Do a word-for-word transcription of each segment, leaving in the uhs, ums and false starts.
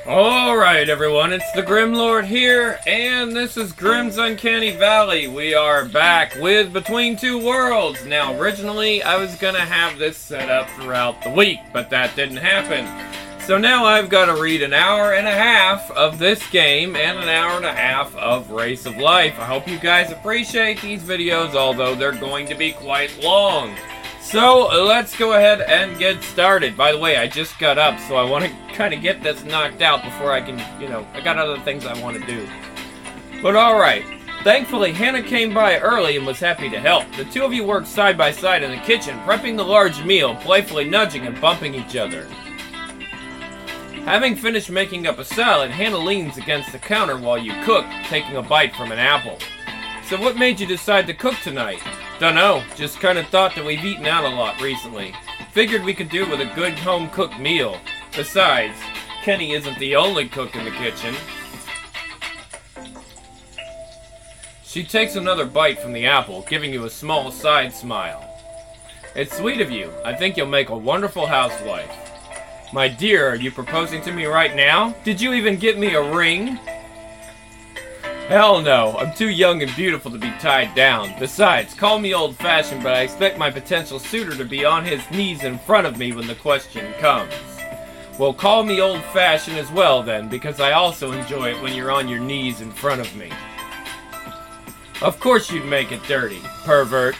Alright everyone, it's the Grim Lord here, and this is Grim's Uncanny Valley. We are back with Between Two Worlds. Now originally I was gonna have this set up throughout the week, but that didn't happen. So now I've got to read an hour and a half of this game and an hour and a half of Race of Life. I hope you guys appreciate these videos, although they're going to be quite long. So, let's go ahead and get started. By the way, I just got up, so I want to kind of get this knocked out before I can, you know, I got other things I want to do. But alright. Thankfully, Hannah came by early and was happy to help. The two of you worked side by side in the kitchen, prepping the large meal, playfully nudging and bumping each other. Having finished making up a salad, Hannah leans against the counter while you cook, taking a bite from an apple. So what made you decide to cook tonight? Dunno, just kinda thought that we've eaten out a lot recently. Figured we could do with a good home-cooked meal. Besides, Kenny isn't the only cook in the kitchen. She takes another bite from the apple, giving you a small side smile. It's sweet of you. I think you'll make a wonderful housewife. My dear, are you proposing to me right now? Did you even get me a ring? Hell no, I'm too young and beautiful to be tied down. Besides, call me old-fashioned, but I expect my potential suitor to be on his knees in front of me when the question comes. Well, call me old-fashioned as well then, because I also enjoy it when you're on your knees in front of me. Of course you'd make it dirty, pervert.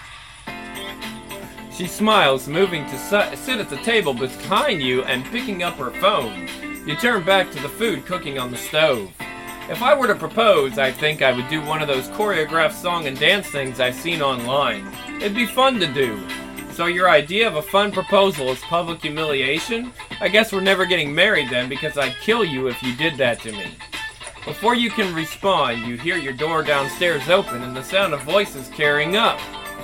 She smiles, moving to sit at the table behind you and picking up her phone. You turn back to the food cooking on the stove. If I were to propose, I think I would do one of those choreographed song and dance things I've seen online. It'd be fun to do. So your idea of a fun proposal is public humiliation? I guess we're never getting married then, because I'd kill you if you did that to me. Before you can respond, you hear your door downstairs open and the sound of voices carrying up.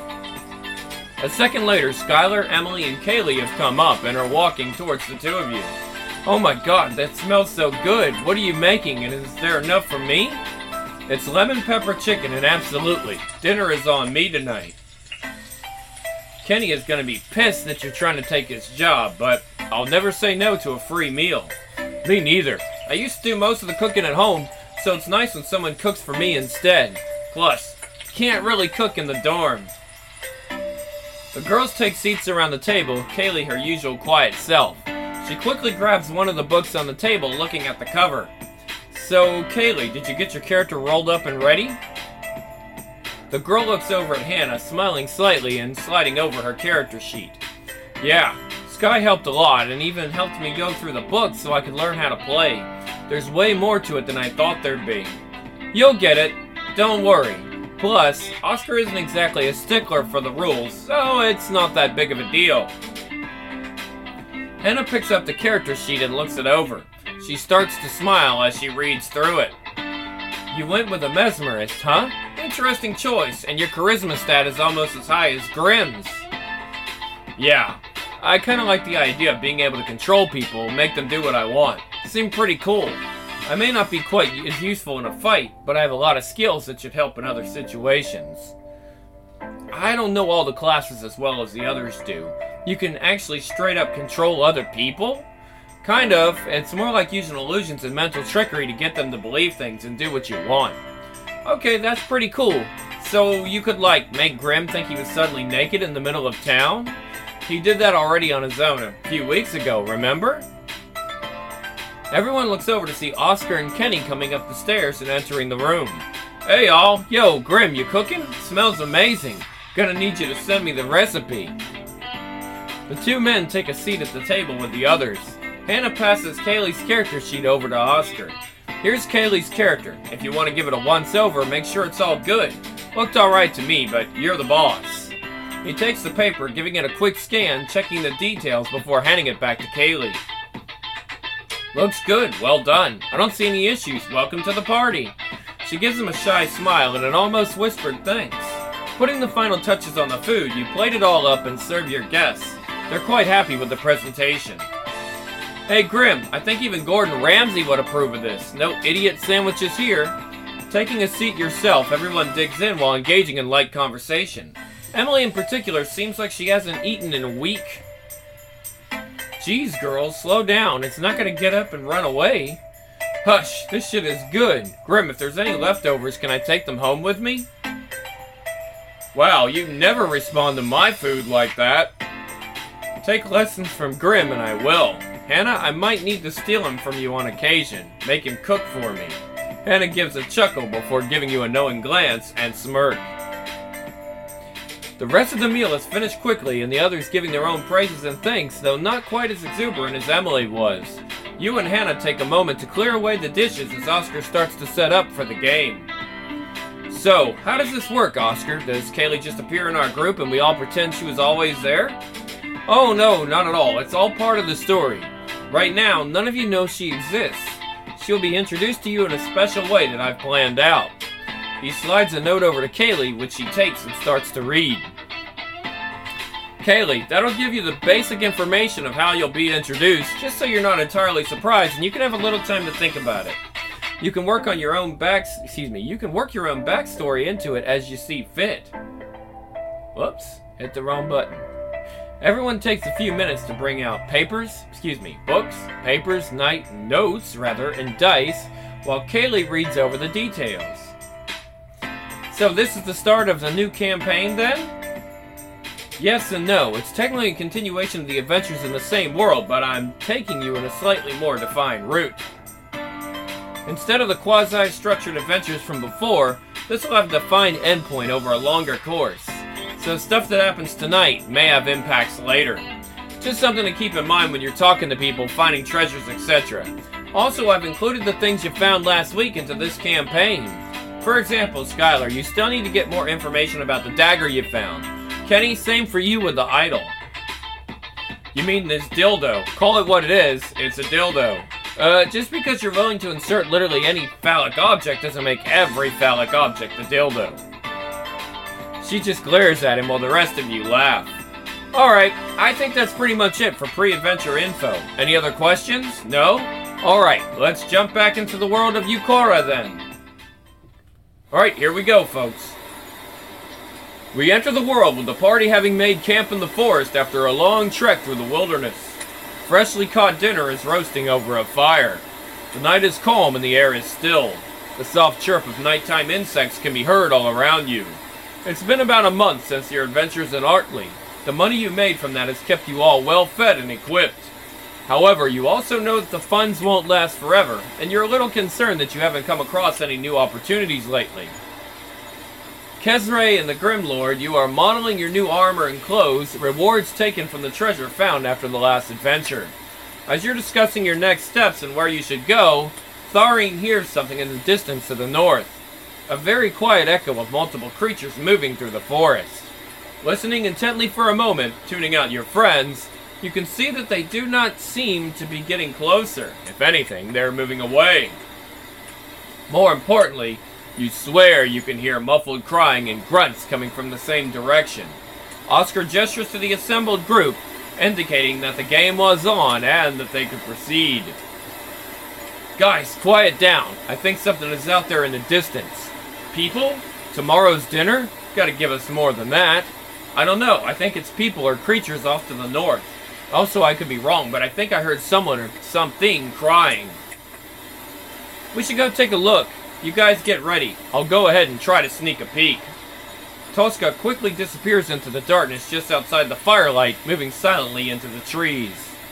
A second later, Skylar, Emily, and Kaylee have come up and are walking towards the two of you. Oh my god, that smells so good. What are you making, and is there enough for me? It's lemon pepper chicken, and absolutely, dinner is on me tonight. Kenny is gonna be pissed that you're trying to take his job, but I'll never say no to a free meal. Me neither. I used to do most of the cooking at home, so it's nice when someone cooks for me instead. Plus, you can't really cook in the dorm. The girls take seats around the table, Kaylee her usual quiet self. She quickly grabs one of the books on the table, looking at the cover. So, Kaylee, did you get your character rolled up and ready? The girl looks over at Hannah, smiling slightly and sliding over her character sheet. Yeah, Sky helped a lot and even helped me go through the book so I could learn how to play. There's way more to it than I thought there'd be. You'll get it. Don't worry. Plus, Oscar isn't exactly a stickler for the rules, so it's not that big of a deal. Hannah picks up the character sheet and looks it over. She starts to smile as she reads through it. You went with a mesmerist, huh? Interesting choice, and your charisma stat is almost as high as Grimm's. Yeah, I kinda like the idea of being able to control people, make them do what I want. Seemed pretty cool. I may not be quite as useful in a fight, but I have a lot of skills that should help in other situations. I don't know all the classes as well as the others do. You can actually straight up control other people? Kind of. It's more like using illusions and mental trickery to get them to believe things and do what you want. Okay, that's pretty cool. So you could, like, make Grim think he was suddenly naked in the middle of town? He did that already on his own a few weeks ago, remember? Everyone looks over to see Oscar and Kenny coming up the stairs and entering the room. Hey y'all, yo, Grim, you cooking? Smells amazing. Gonna need you to send me the recipe. The two men take a seat at the table with the others. Hannah passes Kaylee's character sheet over to Oscar. Here's Kaylee's character. If you want to give it a once-over, make sure it's all good. Looked alright to me, but you're the boss. He takes the paper, giving it a quick scan, checking the details before handing it back to Kaylee. Looks good, well done. I don't see any issues. Welcome to the party. She gives him a shy smile and an almost whispered thanks. Putting the final touches on the food, you plate it all up and serve your guests. They're quite happy with the presentation. Hey Grim, I think even Gordon Ramsay would approve of this. No idiot sandwiches here. Taking a seat yourself, everyone digs in while engaging in light conversation. Emily in particular seems like she hasn't eaten in a week. Geez, girls, slow down. It's not gonna get up and run away. Hush, this shit is good. Grim, if there's any leftovers, can I take them home with me? Wow, you never respond to my food like that. Take lessons from Grim and I will. Hannah, I might need to steal him from you on occasion. Make him cook for me. Hannah gives a chuckle before giving you a knowing glance and smirk. The rest of the meal is finished quickly, and the others giving their own praises and thanks, though not quite as exuberant as Emily was. You and Hannah take a moment to clear away the dishes as Oscar starts to set up for the game. So, how does this work, Oscar? Does Kaylee just appear in our group and we all pretend she was always there? Oh no, not at all. It's all part of the story. Right now, none of you know she exists. She'll be introduced to you in a special way that I've planned out. He slides a note over to Kaylee, which she takes and starts to read. Kaylee, that'll give you the basic information of how you'll be introduced, just so you're not entirely surprised and you can have a little time to think about it. You can work on your own back, excuse me, you can work your own backstory into it as you see fit. Whoops, hit the wrong button. Everyone takes a few minutes to bring out papers, excuse me, books, papers, night, notes, rather, and dice, while Kaylee reads over the details. So this is the start of the new campaign then? Yes and no. It's technically a continuation of the adventures in the same world, but I'm taking you in a slightly more defined route. Instead of the quasi-structured adventures from before, this will have a defined endpoint over a longer course. So stuff that happens tonight may have impacts later. Just something to keep in mind when you're talking to people, finding treasures, et cetera. Also, I've included the things you found last week into this campaign. For example, Skylar, you still need to get more information about the dagger you found. Kenny, same for you with the idol. You mean this dildo? Call it what it is, it's a dildo. Uh, just because you're willing to insert literally any phallic object doesn't make every phallic object a dildo. She just glares at him while the rest of you laugh. Alright, I think that's pretty much it for pre-adventure info. Any other questions? No? Alright, let's jump back into the world of Yukora then. Alright, here we go, folks. We enter the world with the party having made camp in the forest after a long trek through the wilderness. Freshly caught dinner is roasting over a fire. The night is calm and the air is still. The soft chirp of nighttime insects can be heard all around you. It's been about a month since your adventures in Artley. The money you made from that has kept you all well fed and equipped. However, you also know that the funds won't last forever, and you're a little concerned that you haven't come across any new opportunities lately. Kesre and the Grimlord, you are modeling your new armor and clothes, rewards taken from the treasure found after the last adventure. As you're discussing your next steps and where you should go, Tharine hears something in the distance to the north. A very quiet echo of multiple creatures moving through the forest. Listening intently for a moment, tuning out your friends, you can see that they do not seem to be getting closer. If anything, they're moving away. More importantly, you swear you can hear muffled crying and grunts coming from the same direction. Oscar gestures to the assembled group, indicating that the game was on and that they could proceed. Guys, quiet down. I think something is out there in the distance. People? Tomorrow's dinner? Gotta give us more than that. I don't know. I think it's people or creatures off to the north. Also, I could be wrong, but I think I heard someone or something crying. We should go take a look. You guys get ready. I'll go ahead and try to sneak a peek. Tosca quickly disappears into the darkness just outside the firelight, moving silently into the trees.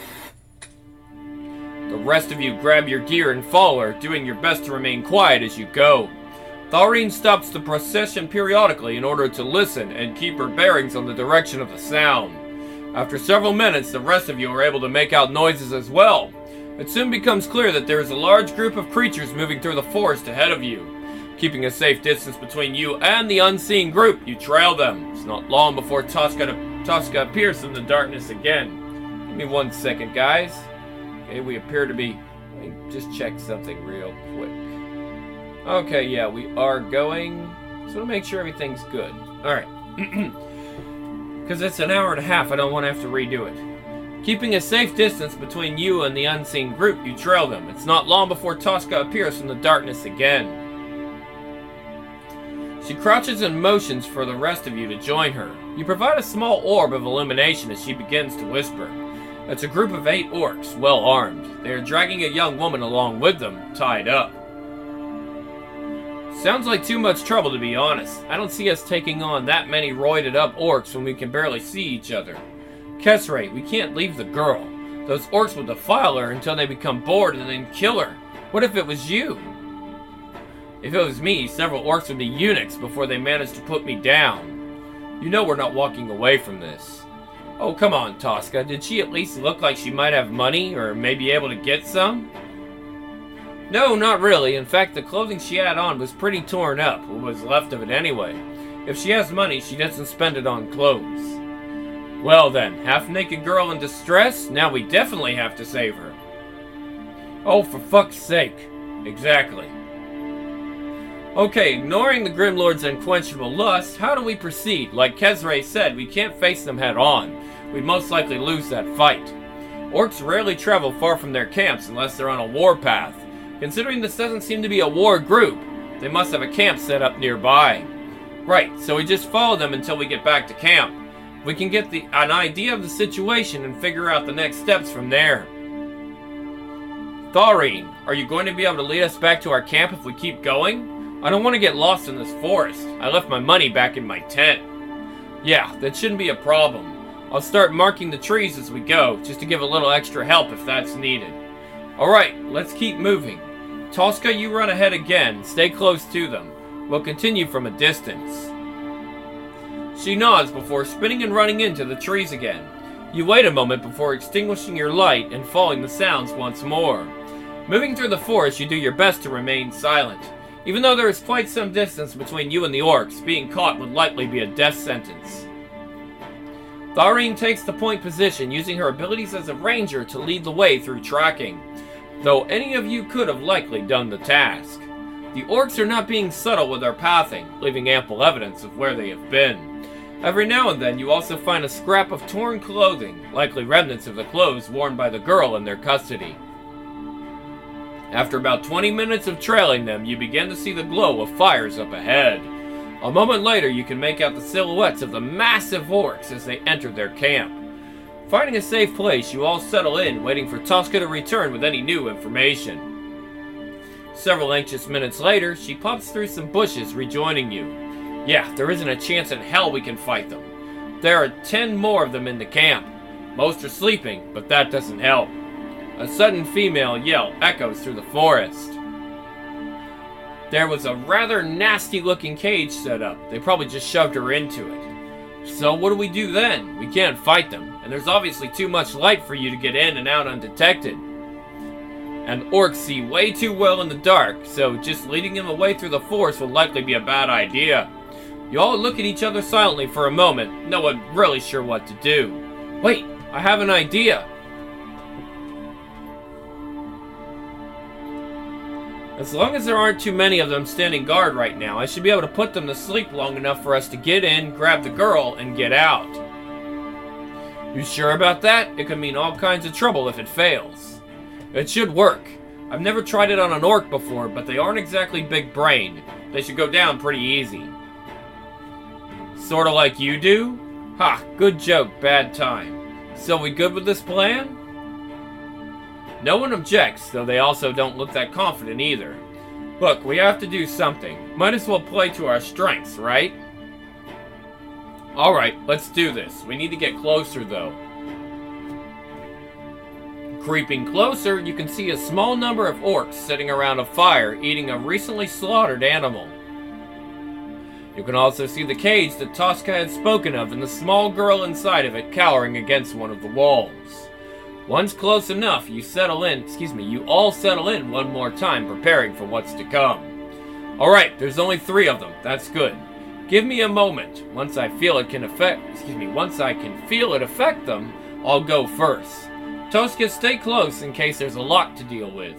The rest of you grab your gear and follow her, doing your best to remain quiet as you go. Tharine stops the procession periodically in order to listen and keep her bearings on the direction of the sound. After several minutes, the rest of you are able to make out noises as well. It soon becomes clear that there is a large group of creatures moving through the forest ahead of you. Keeping a safe distance between you and the unseen group, you trail them. It's not long before Tosca, Tosca appears in the darkness again. Give me one second, guys. Okay, we appear to be... Let me just check something real quick. Okay, yeah, we are going... So to make sure everything's good. Alright. Because it's an hour and a half, I don't want to have to redo it. Keeping a safe distance between you and the unseen group, you trail them. It's not long before Tosca appears from the darkness again. She crouches and motions for the rest of you to join her. You provide a small orb of illumination as she begins to whisper. It's a group of eight orcs, well armed. They are dragging a young woman along with them, tied up. Sounds like too much trouble, to be honest. I don't see us taking on that many roided up orcs when we can barely see each other. Kesre, we can't leave the girl. Those orcs will defile her until they become bored and then kill her. What if it was you? If it was me, several orcs would be eunuchs before they managed to put me down. You know we're not walking away from this. Oh, come on, Tosca. Did she at least look like she might have money, or may be able to get some? No, not really. In fact, the clothing she had on was pretty torn up, what was left of it anyway. If she has money, she doesn't spend it on clothes. Well then, half-naked girl in distress? Now we definitely have to save her. Oh, for fuck's sake. Exactly. Okay, ignoring the Grimlord's unquenchable lust, how do we proceed? Like Kesre said, we can't face them head on. We'd most likely lose that fight. Orcs rarely travel far from their camps unless they're on a warpath. Considering this doesn't seem to be a war group, they must have a camp set up nearby. Right, so we just follow them until we get back to camp. We can get the, an idea of the situation and figure out the next steps from there. Tharine, are you going to be able to lead us back to our camp if we keep going? I don't want to get lost in this forest. I left my money back in my tent. Yeah, that shouldn't be a problem. I'll start marking the trees as we go, just to give a little extra help if that's needed. Alright, let's keep moving. Tosca, you run ahead again. Stay close to them. We'll continue from a distance. She nods before spinning and running into the trees again. You wait a moment before extinguishing your light and following the sounds once more. Moving through the forest, you do your best to remain silent. Even though there is quite some distance between you and the orcs, being caught would likely be a death sentence. Tharine takes the point position, using her abilities as a ranger to lead the way through tracking, though any of you could have likely done the task. The orcs are not being subtle with their pathing, leaving ample evidence of where they have been. Every now and then you also find a scrap of torn clothing, likely remnants of the clothes worn by the girl in their custody. After about twenty minutes of trailing them, you begin to see the glow of fires up ahead. A moment later, you can make out the silhouettes of the massive orcs as they enter their camp. Finding a safe place, you all settle in, waiting for Tosca to return with any new information. Several anxious minutes later, she pops through some bushes, rejoining you. Yeah, there isn't a chance in hell we can fight them. There are ten more of them in the camp. Most are sleeping, but that doesn't help. A sudden female yell echoes through the forest. There was a rather nasty-looking cage set up. They probably just shoved her into it. So what do we do then? We can't fight them, and there's obviously too much light for you to get in and out undetected. And orcs see way too well in the dark, so just leading them away through the forest would likely be a bad idea. You all look at each other silently for a moment, no one really sure what to do. Wait, I have an idea. As long as there aren't too many of them standing guard right now, I should be able to put them to sleep long enough for us to get in, grab the girl, and get out. You sure about that? It could mean all kinds of trouble if it fails. It should work. I've never tried it on an orc before, but they aren't exactly big-brained. They should go down pretty easy. Sorta like you do? Ha, good joke, bad time. So we good with this plan? No one objects, though they also don't look that confident either. Look, we have to do something. Might as well play to our strengths, right? Alright, let's do this. We need to get closer, though. Creeping closer, you can see a small number of orcs sitting around a fire, eating a recently slaughtered animal. You can also see the cage that Tosca had spoken of and the small girl inside of it cowering against one of the walls. Once close enough, you settle in, excuse me, you all settle in one more time, preparing for what's to come. Alright, there's only three of them. That's good. Give me a moment. Once I feel it can affect, excuse me, once I can feel it affect them, I'll go first. Tosca, stay close in case there's a lot to deal with.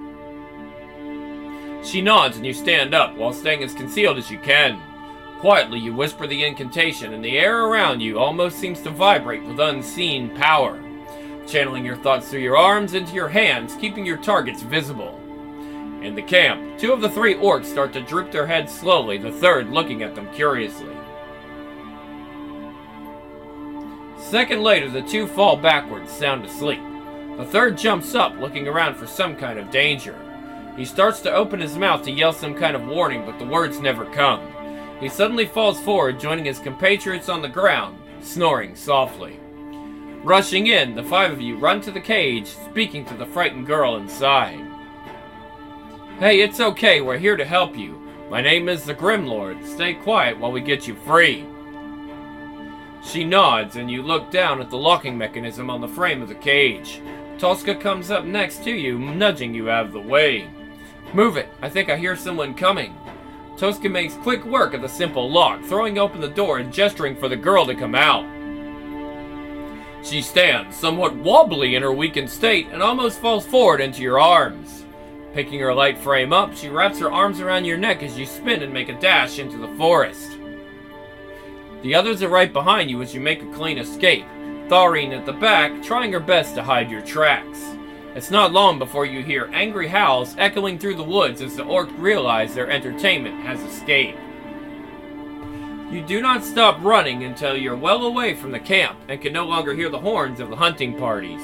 She nods and you stand up while staying as concealed as you can. Quietly, you whisper the incantation, and the air around you almost seems to vibrate with unseen power. Channeling your thoughts through your arms into your hands, keeping your targets visible. In the camp, two of the three orcs start to droop their heads slowly, the third looking at them curiously. second later, the two fall backwards, sound asleep. The third jumps up, looking around for some kind of danger. He starts to open his mouth to yell some kind of warning, but the words never come. He suddenly falls forward, joining his compatriots on the ground, snoring softly. Rushing in, the five of you run to the cage, speaking to the frightened girl inside. Hey, it's okay, we're here to help you. My name is the Grimlord. Stay quiet while we get you free. She nods, and you look down at the locking mechanism on the frame of the cage. Tosca comes up next to you, nudging you out of the way. Move it, I think I hear someone coming. Tosca makes quick work of the simple lock, throwing open the door and gesturing for the girl to come out. She stands, somewhat wobbly in her weakened state, and almost falls forward into your arms. Picking her light frame up, she wraps her arms around your neck as you spin and make a dash into the forest. The others are right behind you as you make a clean escape, Tharine at the back, trying her best to hide your tracks. It's not long before you hear angry howls echoing through the woods as the orcs realize their entertainment has escaped. You do not stop running until you're well away from the camp and can no longer hear the horns of the hunting parties.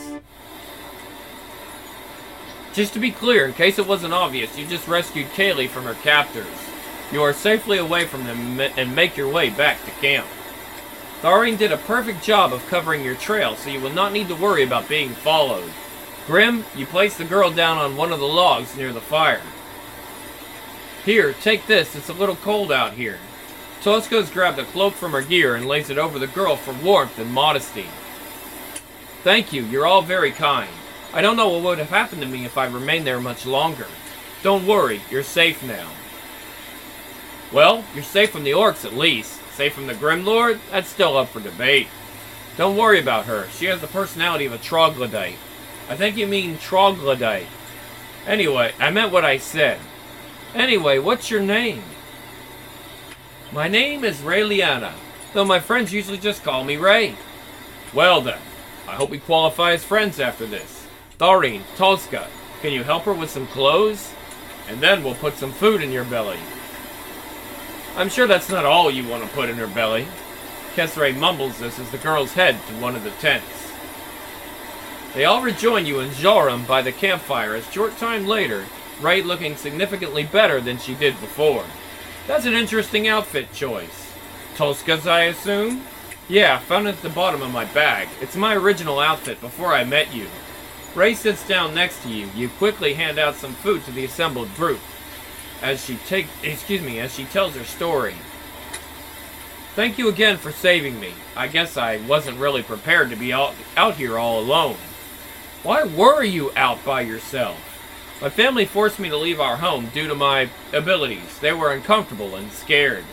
Just to be clear, in case it wasn't obvious, you just rescued Kaylee from her captors. You are safely away from them and make your way back to camp. Tharine did a perfect job of covering your trail, so you will not need to worry about being followed. Grim, you place the girl down on one of the logs near the fire. Here, take this, it's a little cold out here. Tosca's grabbed a cloak from her gear and lays it over the girl for warmth and modesty. Thank you, you're all very kind. I don't know what would have happened to me if I remained there much longer. Don't worry, you're safe now. Well, you're safe from the orcs at least. Safe from the Grimlord? That's still up for debate. Don't worry about her. She has the personality of a troglodyte. I think you mean troglodyte. Anyway, I meant what I said. Anyway, what's your name? My name is Raeliana, though my friends usually just call me Ray. Well then, I hope we qualify as friends after this. Tharine, Tosca, can you help her with some clothes? And then we'll put some food in your belly. I'm sure that's not all you want to put in her belly. Kesre mumbles this as the girls head to one of the tents. They all rejoin you in Joram by the campfire a short time later, Ray looking significantly better than she did before. That's an interesting outfit choice. Tosca's, I assume? Yeah, found it at the bottom of my bag. It's my original outfit before I met you. Ray sits down next to you. You quickly hand out some food to the assembled group. As she take, excuse me, as she tells her story. Thank you again for saving me. I guess I wasn't really prepared to be out, out here all alone. Why were you out by yourself? My family forced me to leave our home due to my abilities. They were uncomfortable and scared.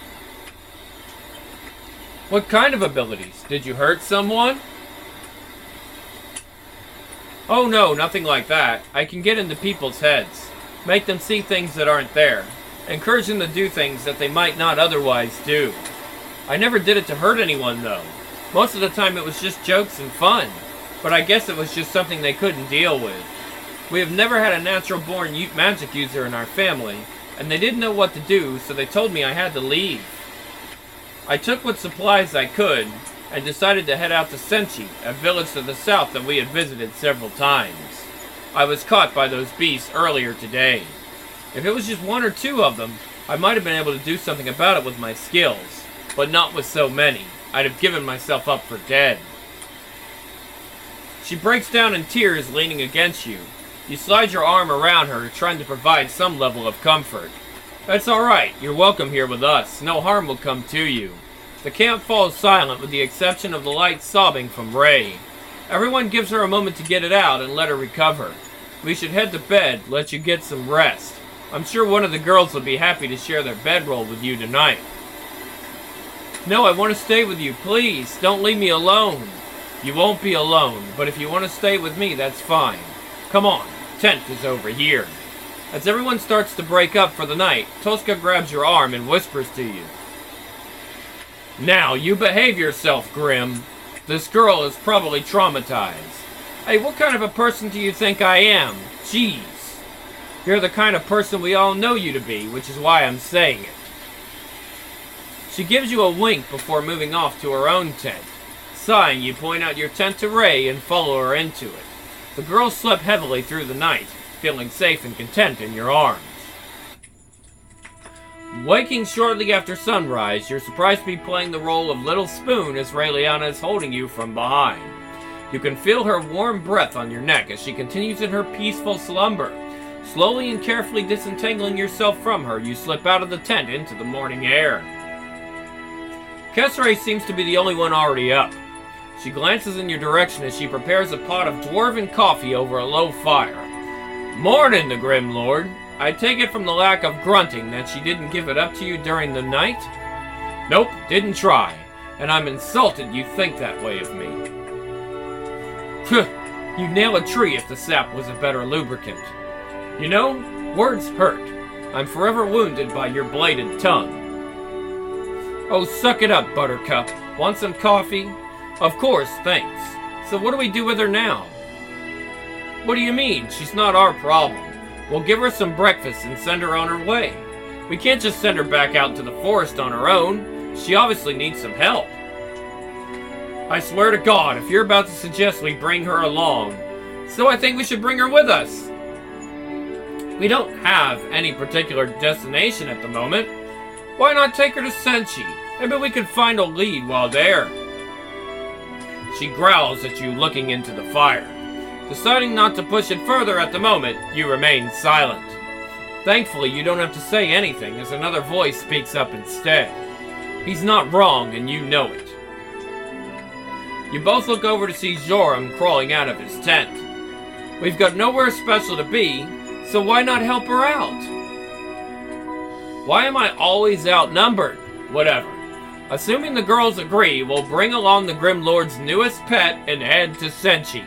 What kind of abilities? Did you hurt someone? Oh no, nothing like that. I can get into people's heads. Make them see things that aren't there. Encourage them to do things that they might not otherwise do. I never did it to hurt anyone, though. Most of the time it was just jokes and fun. But I guess it was just something they couldn't deal with. We have never had a natural-born magic user in our family, and they didn't know what to do, so they told me I had to leave. I took what supplies I could, and decided to head out to Senchi, a village to the south that we had visited several times. I was caught by those beasts earlier today. If it was just one or two of them, I might have been able to do something about it with my skills, but not with so many. I'd have given myself up for dead. She breaks down in tears, leaning against you. You slide your arm around her, trying to provide some level of comfort. That's alright, you're welcome here with us. No harm will come to you. The camp falls silent with the exception of the light sobbing from Ray. Everyone gives her a moment to get it out and let her recover. We should head to bed, let you get some rest. I'm sure one of the girls will be happy to share their bedroll with you tonight. No, I want to stay with you, please. Don't leave me alone. You won't be alone, but if you want to stay with me, that's fine. Come on, tent is over here. As everyone starts to break up for the night, Tosca grabs your arm and whispers to you. Now, you behave yourself, Grim. This girl is probably traumatized. Hey, what kind of a person do you think I am? Jeez. You're the kind of person we all know you to be, which is why I'm saying it. She gives you a wink before moving off to her own tent. Sighing, you point out your tent to Ray and follow her into it. The girl slept heavily through the night, feeling safe and content in your arms. Waking shortly after sunrise, you're surprised to be playing the role of Little Spoon as Raeliana is holding you from behind. You can feel her warm breath on your neck as she continues in her peaceful slumber. Slowly and carefully disentangling yourself from her, you slip out of the tent into the morning air. Kesare seems to be the only one already up. She glances in your direction as she prepares a pot of dwarven coffee over a low fire. "Mornin', the Grim Lord. I take it from the lack of grunting that she didn't give it up to you during the night?" "Nope, didn't try. And I'm insulted you think that way of me." "Phew, you'd nail a tree if the sap was a better lubricant. You know, words hurt. I'm forever wounded by your bladed tongue." "Oh, suck it up, Buttercup. Want some coffee?" "Of course, thanks. So what do we do with her now?" "What do you mean? She's not our problem. We'll give her some breakfast and send her on her way. We can't just send her back out into the forest on her own. She obviously needs some help." "I swear to God, if you're about to suggest we bring her along, so I think we should bring her with us. We don't have any particular destination at the moment. Why not take her to Senshi? Maybe we could find a lead while there." She growls at you, looking into the fire. Deciding not to push it further at the moment, you remain silent. Thankfully, you don't have to say anything as another voice speaks up instead. He's not wrong, and you know it. You both look over to see Joram crawling out of his tent. "We've got nowhere special to be, so why not help her out?" "Why am I always outnumbered? Whatever. Assuming the girls agree, we'll bring along the Grim Lord's newest pet and head to Senshi."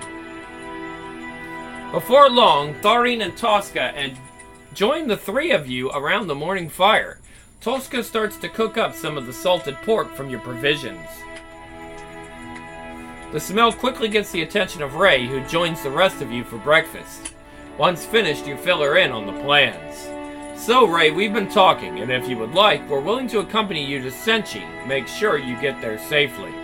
Before long, Tharine and Tosca and join the three of you around the morning fire. Tosca starts to cook up some of the salted pork from your provisions. The smell quickly gets the attention of Ray, who joins the rest of you for breakfast. Once finished, you fill her in on the plans. "So, Ray, we've been talking, and if you would like, we're willing to accompany you to Senshi. Make sure you get there safely."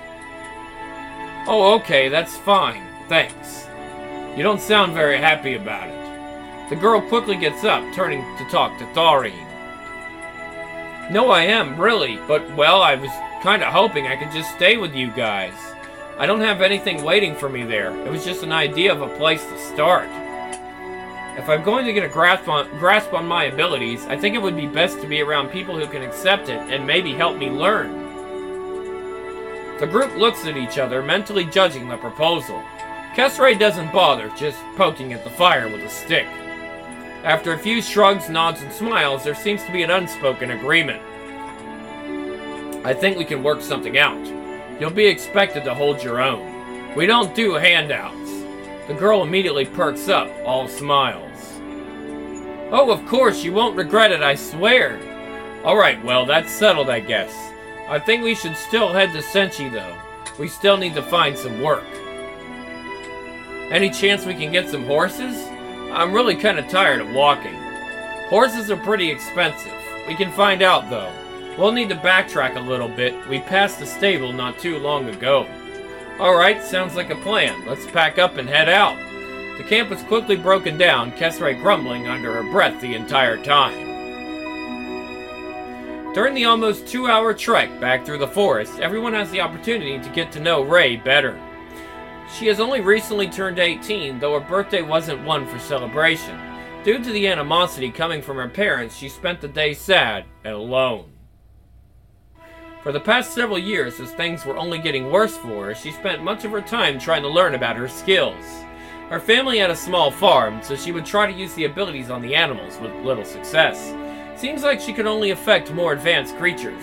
"Oh, okay, that's fine. Thanks. You don't sound very happy about it." The girl quickly gets up, turning to talk to Tharine. "No, I am, really, but, well, I was kinda hoping I could just stay with you guys. I don't have anything waiting for me there. It was just an idea of a place to start. If I'm going to get a grasp on, grasp on my abilities, I think it would be best to be around people who can accept it and maybe help me learn." The group looks at each other, mentally judging the proposal. Kesare doesn't bother, just poking at the fire with a stick. After a few shrugs, nods, and smiles, there seems to be an unspoken agreement. "I think we can work something out. You'll be expected to hold your own. We don't do handouts." The girl immediately perks up, all smiles. "Oh, of course, you won't regret it, I swear." "Alright, well, that's settled, I guess. I think we should still head to Senshi, though. We still need to find some work." "Any chance we can get some horses? I'm really kind of tired of walking." "Horses are pretty expensive. We can find out, though. We'll need to backtrack a little bit. We passed the stable not too long ago." "Alright, sounds like a plan. Let's pack up and head out." The camp was quickly broken down, Kesare grumbling under her breath the entire time. During the almost two-hour trek back through the forest, everyone has the opportunity to get to know Ray better. She has only recently turned eighteen, though her birthday wasn't one for celebration. Due to the animosity coming from her parents, she spent the day sad and alone. For the past several years, as things were only getting worse for her, she spent much of her time trying to learn about her skills. Her family had a small farm, so she would try to use the abilities on the animals with little success. Seems like she could only affect more advanced creatures.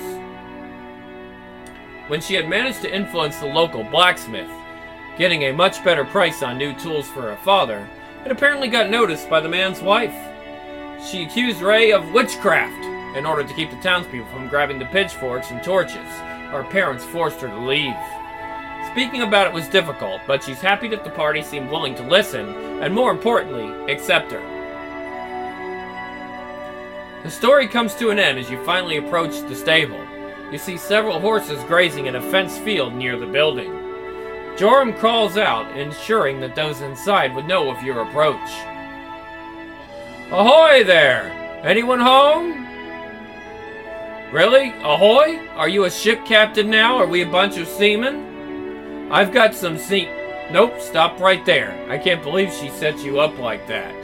When she had managed to influence the local blacksmith, getting a much better price on new tools for her father, it apparently got noticed by the man's wife. She accused Ray of witchcraft in order to keep the townspeople from grabbing the pitchforks and torches. Her parents forced her to leave. Speaking about it was difficult, but she's happy that the party seemed willing to listen, and more importantly, accept her. The story comes to an end as you finally approach the stable. You see several horses grazing in a fenced field near the building. Joram calls out, ensuring that those inside would know of your approach. Ahoy there! Anyone home? Really? Ahoy? Are you a ship captain now? Are we a bunch of seamen? I've got some sea... Nope, stop right there. I can't believe she set you up like that.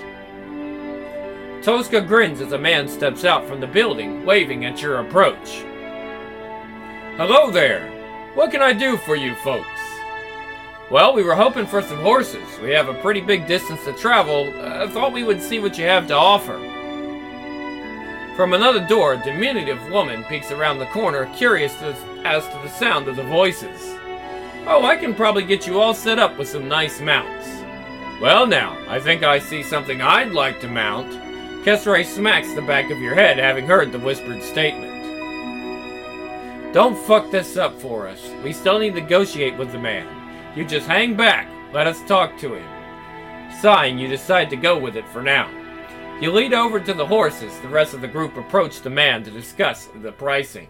Tosca grins as a man steps out from the building, waving at your approach. Hello there. What can I do for you folks? Well, we were hoping for some horses. We have a pretty big distance to travel. I uh, thought we would see what you have to offer. From another door, a diminutive woman peeks around the corner, curious to, as to the sound of the voices. Oh, I can probably get you all set up with some nice mounts. Well now, I think I see something I'd like to mount. Kesray smacks the back of your head, having heard the whispered statement. Don't fuck this up for us. We still need to negotiate with the man. You just hang back. Let us talk to him. Sighing, you decide to go with it for now. You lead over to the horses. The rest of the group approach the man to discuss the pricing.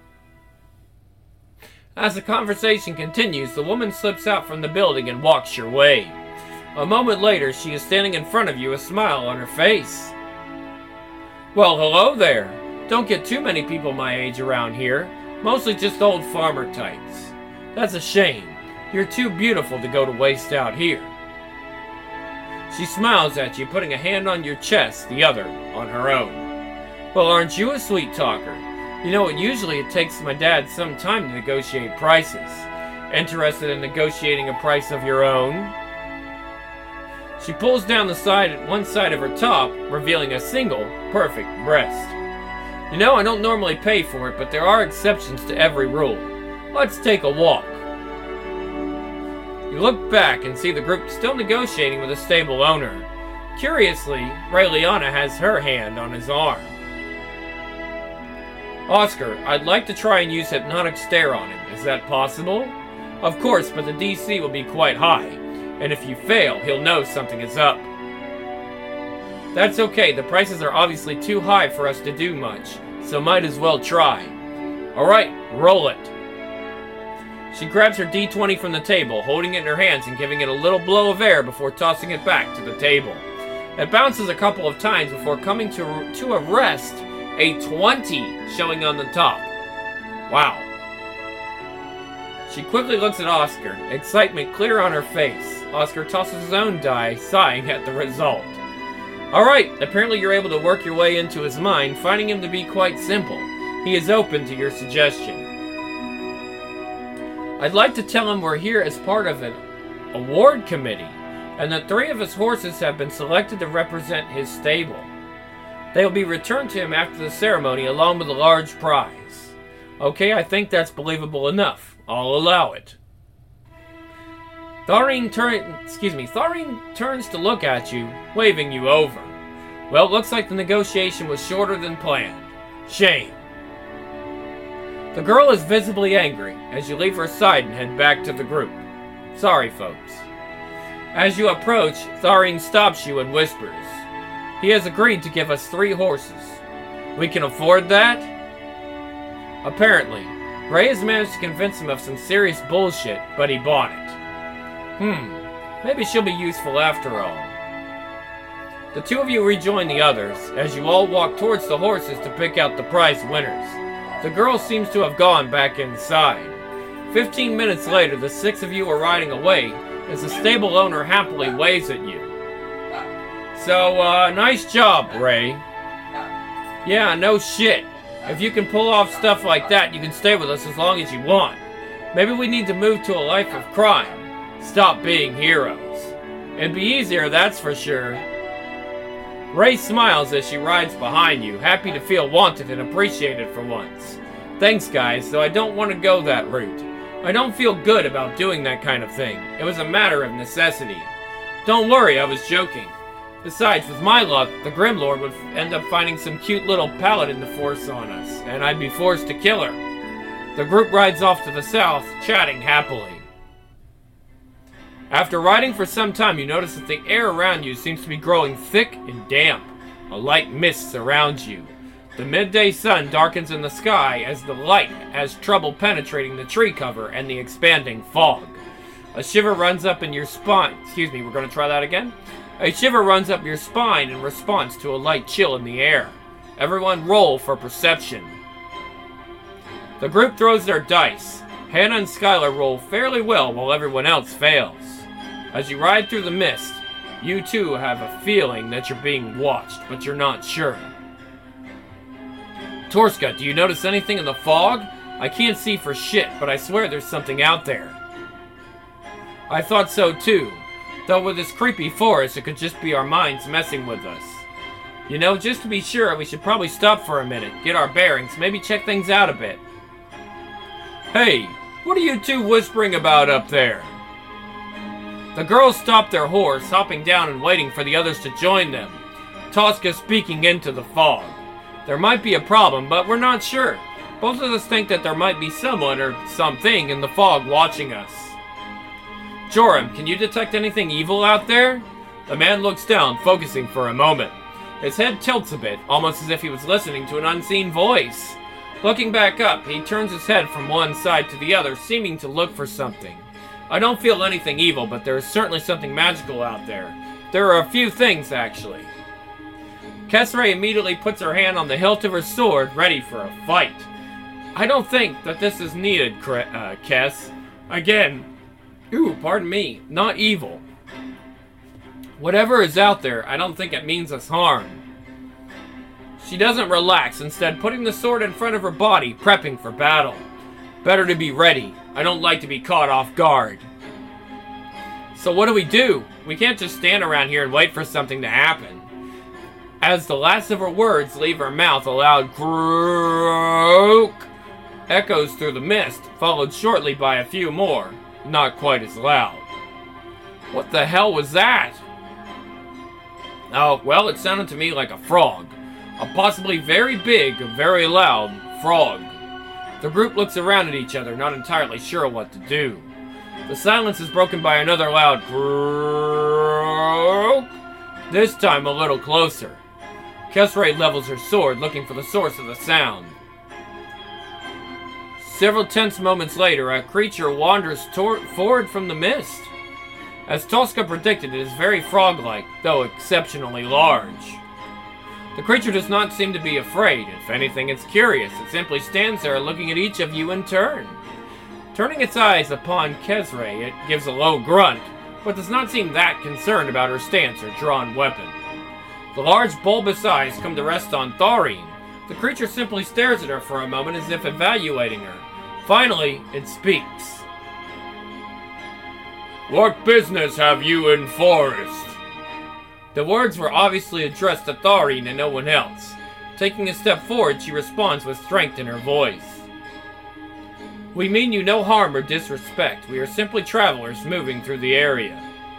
As the conversation continues, the woman slips out from the building and walks your way. A moment later, she is standing in front of you, a smile on her face. Well, hello there. Don't get too many people my age around here. Mostly just old farmer types. That's a shame. You're too beautiful to go to waste out here. She smiles at you, putting a hand on your chest, the other on her own. Well, aren't you a sweet talker? You know, usually it takes my dad some time to negotiate prices. Interested in negotiating a price of your own? She pulls down the side at one side of her top, revealing a single, perfect breast. You know, I don't normally pay for it, but there are exceptions to every rule. Let's take a walk. You look back and see the group still negotiating with a stable owner. Curiously, Raeliana has her hand on his arm. Oscar, I'd like to try and use hypnotic stare on him. Is that possible? Of course, but the D C will be quite high, and if you fail, he'll know something is up. That's okay, the prices are obviously too high for us to do much, so might as well try. Alright, roll it. She grabs her D twenty from the table, holding it in her hands and giving it a little blow of air before tossing it back to the table. It bounces a couple of times before coming to, to a rest, a twenty showing on the top. Wow. She quickly looks at Oscar, excitement clear on her face. Oscar tosses his own die, sighing at the result. Alright, apparently you're able to work your way into his mind, finding him to be quite simple. He is open to your suggestion. I'd like to tell him we're here as part of an award committee, and that three of his horses have been selected to represent his stable. They will be returned to him after the ceremony along with a large prize. Okay, I think that's believable enough. I'll allow it. Tharine turn, excuse me, Tharine turns to look at you, waving you over. Well, it looks like the negotiation was shorter than planned. Shame. The girl is visibly angry as you leave her side and head back to the group. Sorry, folks. As you approach, Tharine stops you and whispers. He has agreed to give us three horses. We can afford that? Apparently, Ray has managed to convince him of some serious bullshit, but he bought it. Hmm, maybe she'll be useful after all. The two of you rejoin the others, as you all walk towards the horses to pick out the prize winners. The girl seems to have gone back inside. Fifteen minutes later, the six of you are riding away, as the stable owner happily waves at you. So, uh, nice job, Ray. Yeah, no shit. If you can pull off stuff like that, you can stay with us as long as you want. Maybe we need to move to a life of crime. Stop being heroes. It'd be easier, that's for sure. Ray smiles as she rides behind you, happy to feel wanted and appreciated for once. Thanks, guys, though I don't want to go that route. I don't feel good about doing that kind of thing. It was a matter of necessity. Don't worry, I was joking. Besides, with my luck, the Grimlord would end up finding some cute little paladin to force on us, and I'd be forced to kill her. The group rides off to the south, chatting happily. After riding for some time, you notice that the air around you seems to be growing thick and damp. A light mist surrounds you. The midday sun darkens in the sky as the light has trouble penetrating the tree cover and the expanding fog. A shiver runs up in your spine. Excuse me, we're going to try that again. A shiver runs up your spine in response to a light chill in the air. Everyone roll for perception. The group throws their dice. Hannah and Skylar roll fairly well while everyone else fails. As you ride through the mist, you too have a feeling that you're being watched, but you're not sure. Torska, do you notice anything in the fog? I can't see for shit, but I swear there's something out there. I thought so too. Though with this creepy forest, it could just be our minds messing with us. You know, just to be sure, we should probably stop for a minute, get our bearings, maybe check things out a bit. Hey, what are you two whispering about up there? The girls stopped their horse, hopping down and waiting for the others to join them. Tosca speaking into the fog. There might be a problem, but we're not sure. Both of us think that there might be someone or something in the fog watching us. Joram, can you detect anything evil out there? The man looks down, focusing for a moment. His head tilts a bit, almost as if he was listening to an unseen voice. Looking back up, he turns his head from one side to the other, seeming to look for something. I don't feel anything evil, but there is certainly something magical out there. There are a few things, actually. Kesre immediately puts her hand on the hilt of her sword, ready for a fight. I don't think that this is needed, uh, Kes. Again, ooh, pardon me, not evil. Whatever is out there, I don't think it means us harm. She doesn't relax, instead putting the sword in front of her body, prepping for battle. Better to be ready. I don't like to be caught off guard. So what do we do? We can't just stand around here and wait for something to happen. As the last of her words leave her mouth, a loud croak echoes through the mist, followed shortly by a few more, not quite as loud. What the hell was that? Oh, well, it sounded to me like a frog. A possibly very big, very loud frog. The group looks around at each other, not entirely sure what to do. The silence is broken by another loud croak, this time a little closer. Kesre levels her sword, looking for the source of the sound. Several tense moments later, a creature wanders forward from the mist. As Tosca predicted, it is very frog-like, though exceptionally large. The creature does not seem to be afraid. If anything, it's curious. It simply stands there looking at each of you in turn. Turning its eyes upon Kesre, it gives a low grunt, but does not seem that concerned about her stance or drawn weapon. The large bulbous eyes come to rest on Tharine. The creature simply stares at her for a moment as if evaluating her. Finally, it speaks. What business have you in forest? The words were obviously addressed to Tharine and no one else. Taking a step forward, she responds with strength in her voice. We mean you no harm or disrespect. We are simply travelers moving through the area.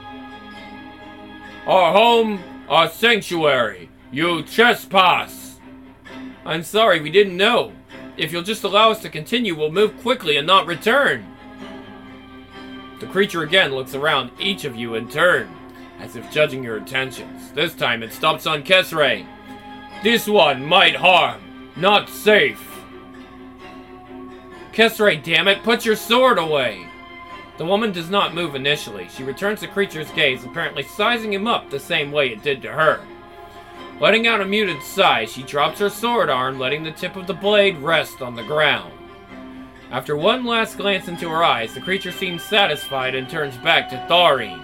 Our home, our sanctuary. You trespass. I'm sorry, we didn't know. If you'll just allow us to continue, we'll move quickly and not return. The creature again looks around each of you in turn, as if judging your intentions. This time it stops on Kesre. This one might harm, not safe. Kesre, damn it, put your sword away! The woman does not move initially. She returns the creature's gaze, apparently sizing him up the same way it did to her. Letting out a muted sigh, she drops her sword arm, letting the tip of the blade rest on the ground. After one last glance into her eyes, the creature seems satisfied and turns back to Tharine.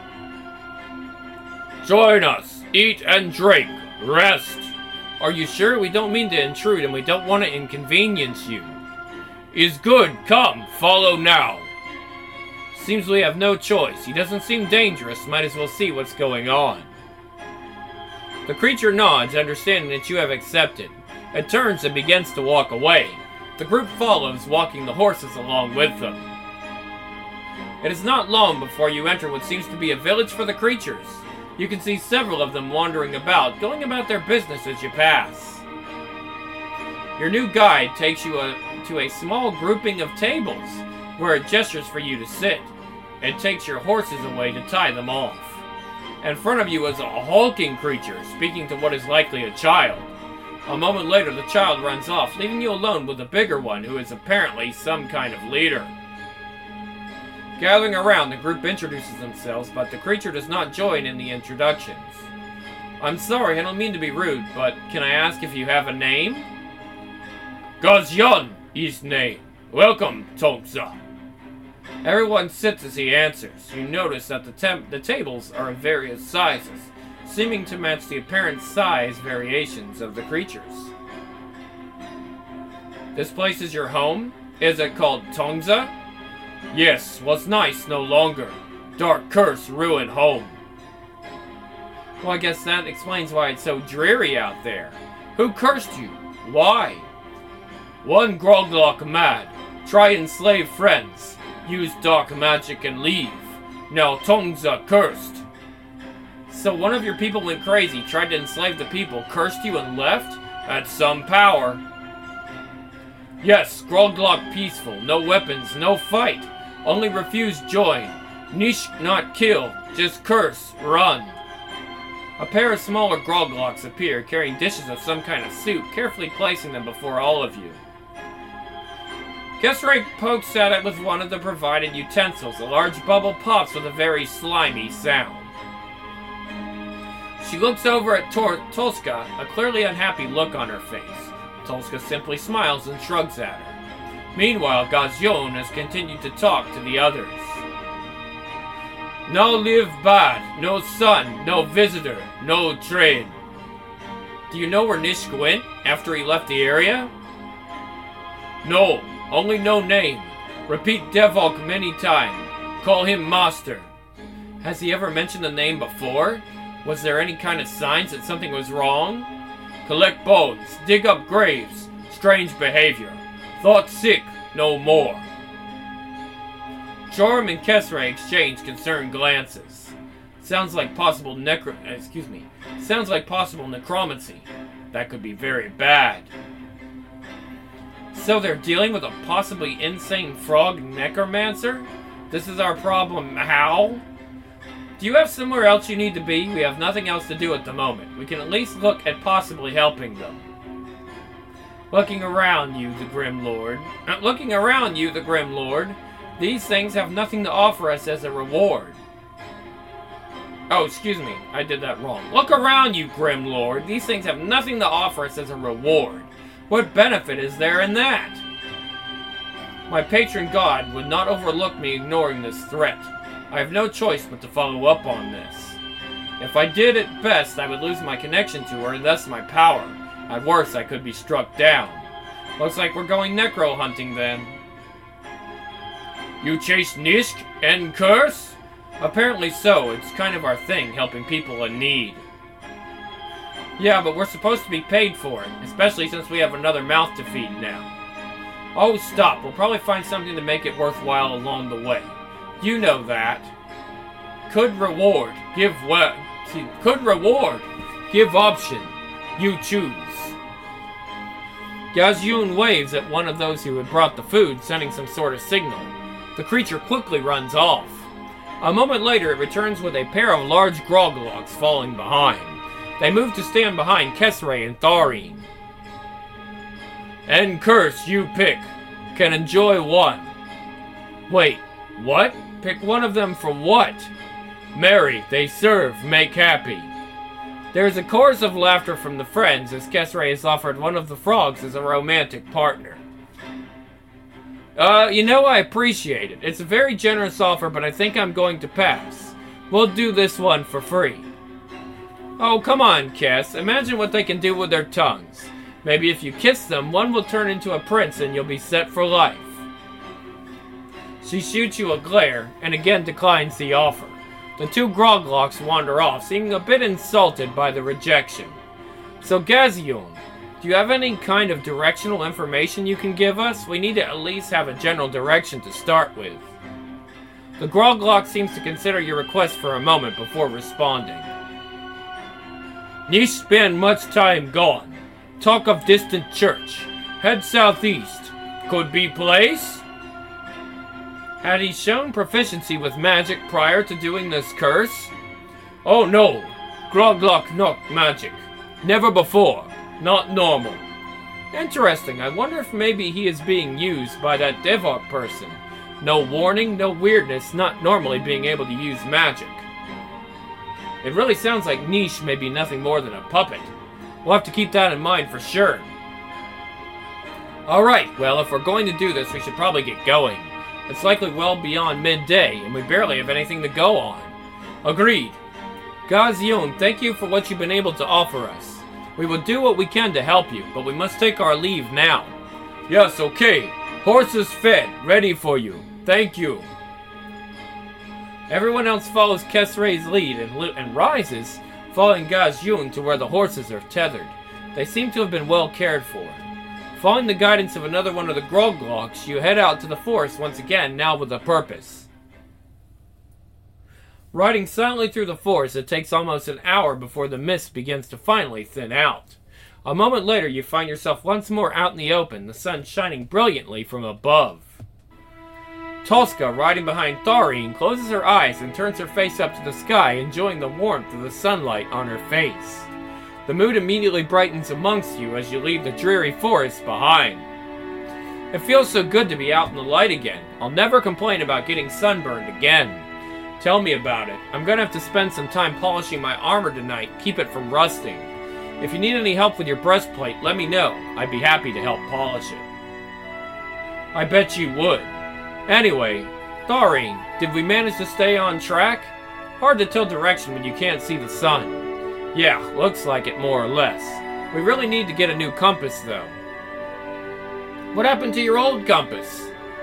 Join us. Eat and drink. Rest. Are you sure? We don't mean to intrude and we don't want to inconvenience you. Is good. Come. Follow now. Seems we have no choice. He doesn't seem dangerous. Might as well see what's going on. The creature nods, understanding that you have accepted. It turns and begins to walk away. The group follows, walking the horses along with them. It is not long before you enter what seems to be a village for the creatures. You can see several of them wandering about, going about their business as you pass. Your new guide takes you a, to a small grouping of tables, where it gestures for you to sit. It takes your horses away to tie them off. In front of you is a hulking creature, speaking to what is likely a child. A moment later, the child runs off, leaving you alone with a bigger one who is apparently some kind of leader. Gathering around, the group introduces themselves, but the creature does not join in the introductions. I'm sorry, I don't mean to be rude, but can I ask if you have a name? Gazyon is name. Welcome, Tongza. Everyone sits as he answers. You notice that the, temp the tables are of various sizes, seeming to match the apparent size variations of the creatures. This place is your home? Is it called Tongza? Yes, what's nice no longer. Dark curse ruin home. Well, I guess that explains why it's so dreary out there. Who cursed you? Why? One Groglok mad. Try enslave friends. Use dark magic and leave. Now Tongza cursed. So one of your people went crazy, tried to enslave the people, cursed you and left? That's some power. Yes, Groglok peaceful. No weapons, no fight. Only refuse join. Nish not kill. Just curse. Run. A pair of smaller Grogloks appear, carrying dishes of some kind of soup, carefully placing them before all of you. Kesrek pokes at it with one of the provided utensils. A large bubble pops with a very slimy sound. She looks over at Tor Tolska, a clearly unhappy look on her face. Tolska simply smiles and shrugs at her. Meanwhile, Gazyon has continued to talk to the others. No live bad, no son, no visitor, no trade. Do you know where Nishk went after he left the area? No, only no name. Repeat Devok many times. Call him Master. Has he ever mentioned the name before? Was there any kind of signs that something was wrong? Collect bones, dig up graves. Strange behavior. Thought sick, no more. Joram and Kesra exchange concerned glances. Sounds like possible necro... Excuse me. Sounds like possible necromancy. That could be very bad. So they're dealing with a possibly insane frog necromancer? This is our problem. How? Do you have somewhere else you need to be? We have nothing else to do at the moment. We can at least look at possibly helping them. Looking around you, the Grim Lord. Uh, looking around you, the Grim Lord. These things have nothing to offer us as a reward. Oh, excuse me. I did that wrong. Look around you, Grim Lord. These things have nothing to offer us as a reward. What benefit is there in that? My patron god would not overlook me ignoring this threat. I have no choice but to follow up on this. If I did at best, I would lose my connection to her and thus my power. At worst, I could be struck down. Looks like we're going necro hunting then. You chase Nishk and curse? Apparently so. It's kind of our thing, helping people in need. Yeah, but we're supposed to be paid for it, especially since we have another mouth to feed now. Oh, stop. We'll probably find something to make it worthwhile along the way. You know that. Could reward. Give what? Could reward. Give option. You choose. Gazyoon waves at one of those who had brought the food, sending some sort of signal. The creature quickly runs off. A moment later, it returns with a pair of large Grogloks falling behind. They move to stand behind Kesre and Tharine. And curse you pick. Can enjoy one. Wait, what? Pick one of them for what? Marry, they serve, make happy. There is a chorus of laughter from the friends as Kesre is offered one of the frogs as a romantic partner. Uh, you know, I appreciate it. It's a very generous offer, but I think I'm going to pass. We'll do this one for free. Oh, come on, Kes. Imagine what they can do with their tongues. Maybe if you kiss them, one will turn into a prince and you'll be set for life. She shoots you a glare, and again declines the offer. The two Grogloks wander off, seeming a bit insulted by the rejection. So, Gazyon, do you have any kind of directional information you can give us? We need to at least have a general direction to start with. The Groglok seems to consider your request for a moment before responding. Nish spend much time gone. Talk of distant church. Head southeast. Could be place? Had he shown proficiency with magic prior to doing this curse? Oh no. Groglok not magic. Never before. Not normal. Interesting. I wonder if maybe he is being used by that Devok person. No warning, no weirdness, not normally being able to use magic. It really sounds like Niche may be nothing more than a puppet. We'll have to keep that in mind for sure. Alright, well, if we're going to do this, we should probably get going. It's likely well beyond midday, and we barely have anything to go on. Agreed. Gazion, thank you for what you've been able to offer us. We will do what we can to help you, but we must take our leave now. Yes, okay. Horses fed, ready for you. Thank you. Everyone else follows Kesray's lead and, and rises, following Gazion to where the horses are tethered. They seem to have been well cared for. Following the guidance of another one of the Groglocks, you head out to the forest once again, now with a purpose. Riding silently through the forest, it takes almost an hour before the mist begins to finally thin out. A moment later, you find yourself once more out in the open, the sun shining brilliantly from above. Tosca, riding behind Tharine, closes her eyes and turns her face up to the sky, enjoying the warmth of the sunlight on her face. The mood immediately brightens amongst you as you leave the dreary forest behind. It feels so good to be out in the light again. I'll never complain about getting sunburned again. Tell me about it. I'm gonna have to spend some time polishing my armor tonight, keep it from rusting. If you need any help with your breastplate, let me know. I'd be happy to help polish it. I bet you would. Anyway, Tharine, did we manage to stay on track? Hard to tell direction when you can't see the sun. Yeah, looks like it more or less. We really need to get a new compass, though. What happened to your old compass?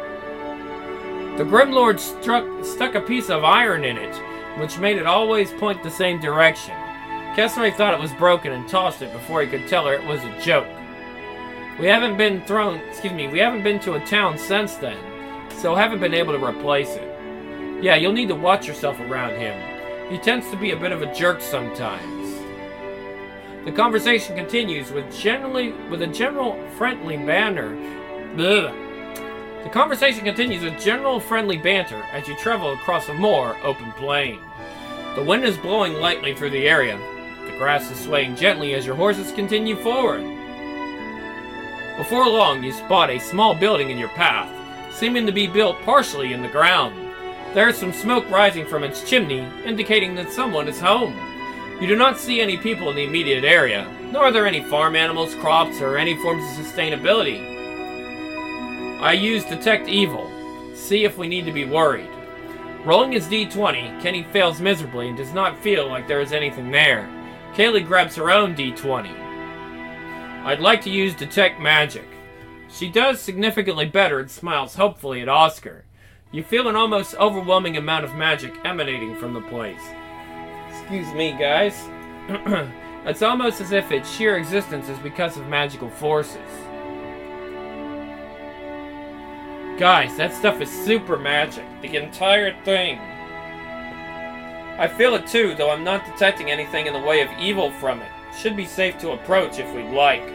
The Grimlord struck, stuck a piece of iron in it, which made it always point the same direction. Kesray thought it was broken and tossed it before he could tell her it was a joke. We haven't been thrown, excuse me, we haven't been to a town since then, so haven't been able to replace it. Yeah, you'll need to watch yourself around him. He tends to be a bit of a jerk sometimes. The conversation continues with generally with a general friendly banter. Blech. The conversation continues with general friendly banter as you travel across a more open plain. The wind is blowing lightly through the area. The grass is swaying gently as your horses continue forward. Before long, you spot a small building in your path, seeming to be built partially in the ground. There is some smoke rising from its chimney, indicating that someone is home. You do not see any people in the immediate area, nor are there any farm animals, crops, or any forms of sustainability. I use Detect Evil. See if we need to be worried. Rolling his D twenty, Kenny fails miserably and does not feel like there is anything there. Kaylee grabs her own D twenty. I'd like to use Detect Magic. She does significantly better and smiles hopefully at Oscar. You feel an almost overwhelming amount of magic emanating from the place. Excuse me, guys. It's almost as if its sheer existence is because of magical forces. Guys, that stuff is super magic. The entire thing. I feel it too, though I'm not detecting anything in the way of evil from it. Should be safe to approach if we'd like.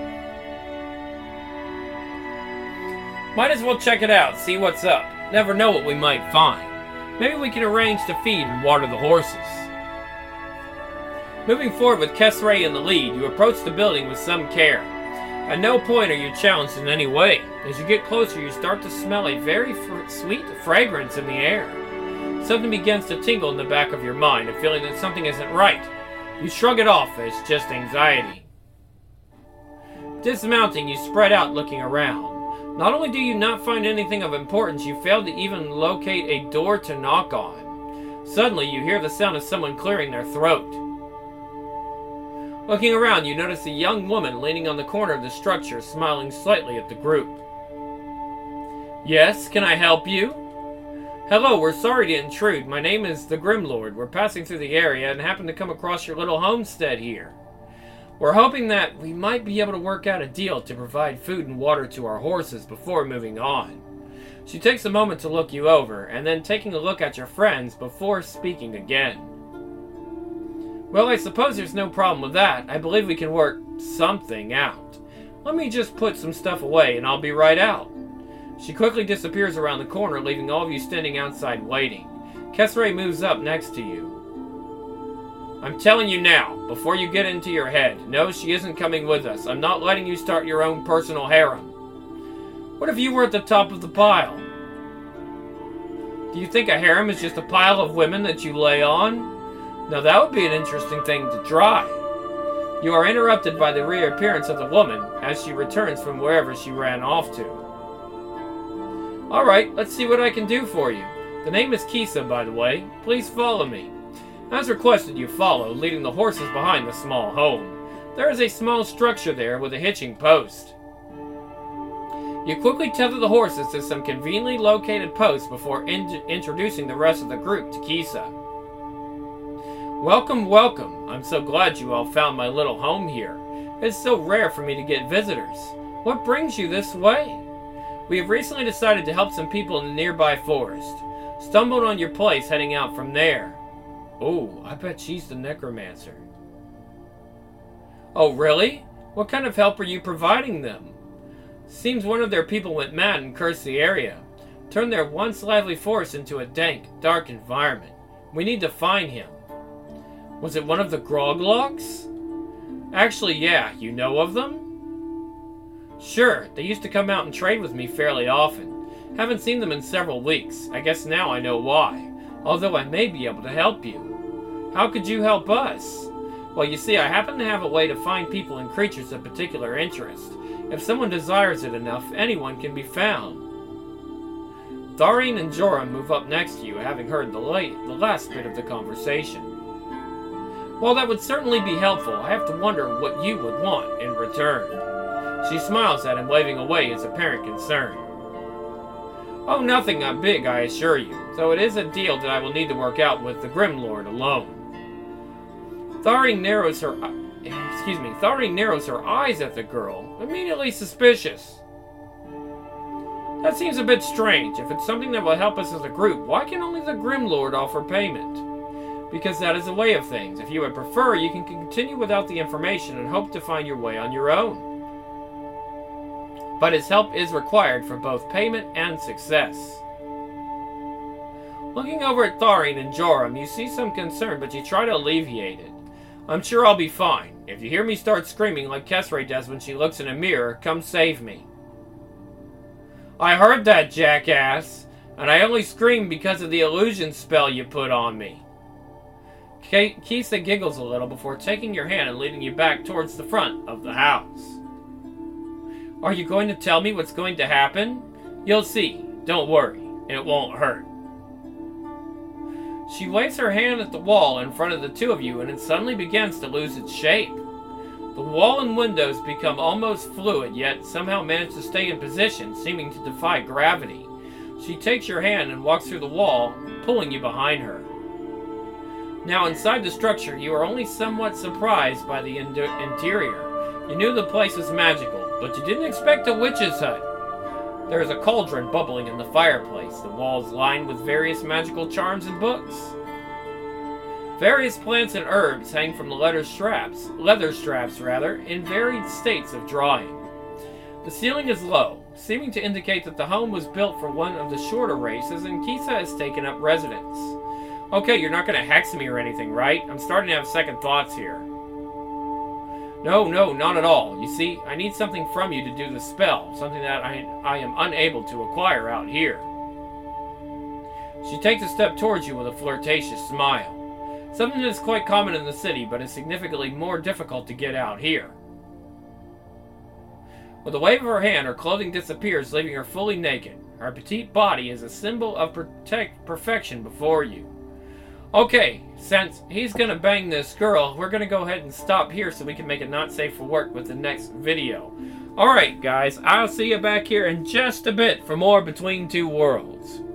Might as well check it out, see what's up. Never know what we might find. Maybe we can arrange to feed and water the horses. Moving forward with Kesray in the lead, you approach the building with some care. At no point are you challenged in any way. As you get closer, you start to smell a very fr sweet fragrance in the air. Something begins to tingle in the back of your mind, a feeling that something isn't right. You shrug it off as just anxiety. Dismounting, you spread out looking around. Not only do you not find anything of importance, you fail to even locate a door to knock on. Suddenly, you hear the sound of someone clearing their throat. Looking around, you notice a young woman leaning on the corner of the structure, smiling slightly at the group. Yes, can I help you? Hello, we're sorry to intrude. My name is the Grimlord. We're passing through the area and happen to come across your little homestead here. We're hoping that we might be able to work out a deal to provide food and water to our horses before moving on. She takes a moment to look you over, and then taking a look at your friends before speaking again. Well, I suppose there's no problem with that. I believe we can work something out. Let me just put some stuff away and I'll be right out. She quickly disappears around the corner, leaving all of you standing outside waiting. Kesray moves up next to you. I'm telling you now, before you get into your head, no, she isn't coming with us. I'm not letting you start your own personal harem. What if you were at the top of the pile? Do you think a harem is just a pile of women that you lay on? Now that would be an interesting thing to try. You are interrupted by the reappearance of the woman as she returns from wherever she ran off to. Alright, let's see what I can do for you. The name is Kisa, by the way. Please follow me. As requested, you follow, leading the horses behind the small home. There is a small structure there with a hitching post. You quickly tether the horses to some conveniently located posts before in introducing the rest of the group to Kisa. Welcome, welcome. I'm so glad you all found my little home here. It's so rare for me to get visitors. What brings you this way? We have recently decided to help some people in the nearby forest. Stumbled on your place heading out from there. Oh, I bet she's the necromancer. Oh, really? What kind of help are you providing them? Seems one of their people went mad and cursed the area. Turned their once lively forest into a dank, dark environment. We need to find him. Was it one of the Groglogs? Actually, yeah. You know of them? Sure. They used to come out and trade with me fairly often. Haven't seen them in several weeks. I guess now I know why. Although I may be able to help you. How could you help us? Well, you see, I happen to have a way to find people and creatures of particular interest. If someone desires it enough, anyone can be found. Tharine and Joram move up next to you, having heard the, late, the last bit of the conversation. While that would certainly be helpful, I have to wonder what you would want in return. She smiles at him, waving away his apparent concern. Oh, nothing uh, big, I assure you, though it is a deal that I will need to work out with the Grimlord alone. Tharine narrows her... Excuse me, Tharine narrows her eyes at the girl, immediately suspicious. That seems a bit strange. If it's something that will help us as a group, why can only the Grimlord offer payment? Because that is the way of things. If you would prefer, you can continue without the information and hope to find your way on your own. But his help is required for both payment and success. Looking over at Tharine and Joram, you see some concern, but you try to alleviate it. I'm sure I'll be fine. If you hear me start screaming like Kesre does when she looks in a mirror, come save me. I heard that, jackass, and I only screamed because of the illusion spell you put on me. K Kisa giggles a little before taking your hand and leading you back towards the front of the house. Are you going to tell me what's going to happen? You'll see. Don't worry. It won't hurt. She waves her hand at the wall in front of the two of you, and it suddenly begins to lose its shape. The wall and windows become almost fluid, yet somehow manage to stay in position, seeming to defy gravity. She takes your hand and walks through the wall, pulling you behind her. Now inside the structure, you are only somewhat surprised by the in interior. You knew the place was magical, but you didn't expect a witch's hut. There is a cauldron bubbling in the fireplace, the walls lined with various magical charms and books. Various plants and herbs hang from the leather straps, leather straps rather, in varied states of drying. The ceiling is low, seeming to indicate that the home was built for one of the shorter races and Kisa has taken up residence. Okay, you're not going to hex me or anything, right? I'm starting to have second thoughts here. No, no, not at all. You see, I need something from you to do the spell, something that I, I am unable to acquire out here. She takes a step towards you with a flirtatious smile. Something that is quite common in the city, but is significantly more difficult to get out here. With a wave of her hand, her clothing disappears, leaving her fully naked. Her petite body is a symbol of protect perfection before you. Okay, since he's gonna bang this girl, we're gonna go ahead and stop here so we can make it not safe for work with the next video. Alright guys, I'll see you back here in just a bit for more Between Two Worlds.